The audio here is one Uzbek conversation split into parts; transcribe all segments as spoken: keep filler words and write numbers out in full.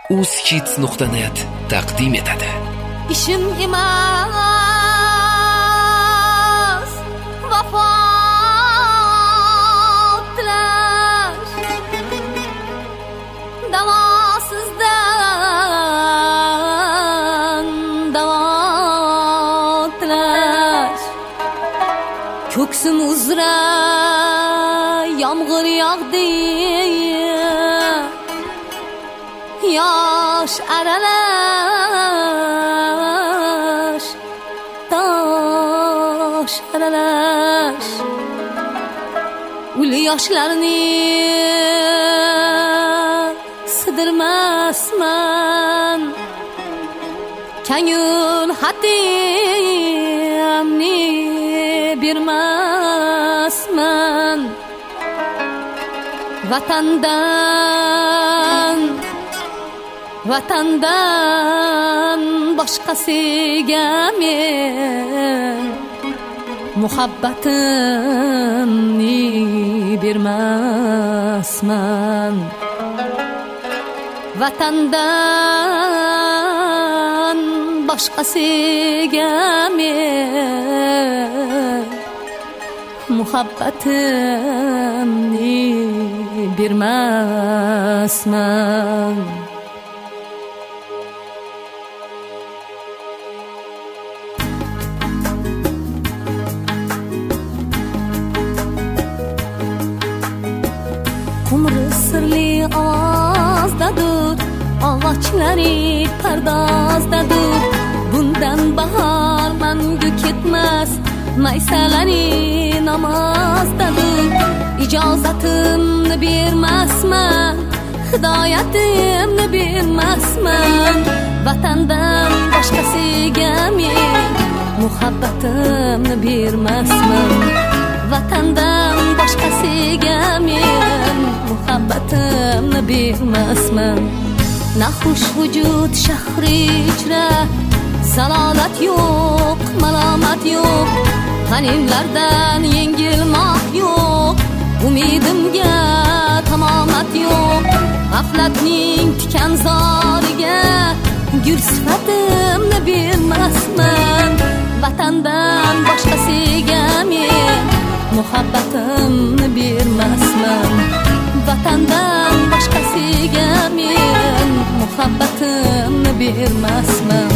uzhits nuqta net taqdim etadi. İşim emas vafatlar, davasızdan davatlar. Köksüm uzra yağmur yağdı, yaş aralaş, taş aralaş. Ulu yaşlarını sıdırmasman, kengül hatimni birmasman. Vatandan Vatandan başqasiga men muhabbatimni bermasman. Vatandan başqasiga men muhabbatimni bermasman. Qumri sirli ovozdadur, og'ochlari pardozdadur. Bundan bahor mangu ketmas, maysalari namozdadur. Ijozatimni bermasman, hidoyatimni bermasman. Vatandan boshqasiga men muhabbatimni bermasman. Vatandan boshqasiga men muhabbatimni bermasman. Naxush vujud shahri ichra zalolat yo'q, malomat yo'q. G'animlardan yengilmoq yo'q, umidimga tamomat yo'q. G'aflatning tikanzoriga gul sifatimni bermasman. Vatandan boshqasiga men muhabbatimni bermasman. Vatandan boshqasiga men muhabbatimni bermasman.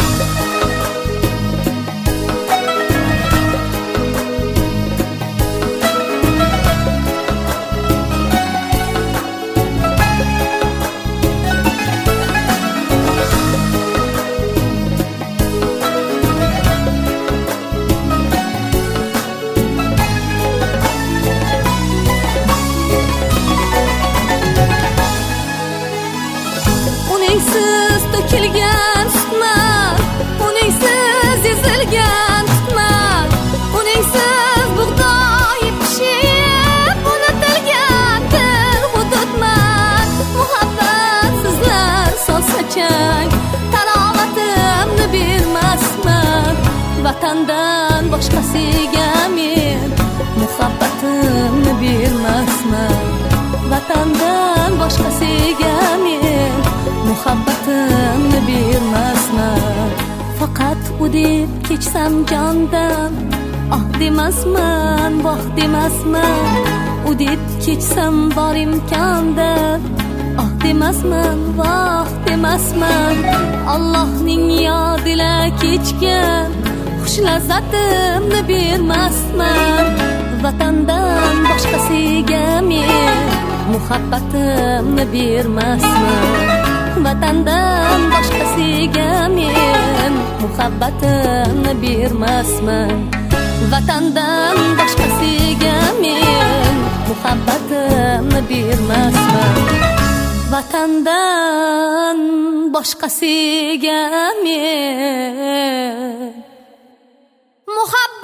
Uningsiz to'kilgan sutman, uningsiz ezilgan tutman, uningsiz bug'doy pishib unutilgan bir hududman. Muhabbatsizlar solsa chang, tarovatimni bermasman. Vatandan boshqasiga men muhabbatimni bermasman. Vatandan boshqasiga men muhabbatimni bermasman. Faqat u deb kechsam jondan, oh demasman, voh demasman. U deb kechsam bor imkondan, oh demasman, voh demasman. Allohning yodila kechgan xush lazzatimni bermasman. Vatandan boshqasiga men muhabbatimni bermasman. Vatandan boshqasiga men muhabbatimni bermasman. Vatandan boshqasiga men muhabbatimni bermasman. Vatandan boshqasiga men muhabbat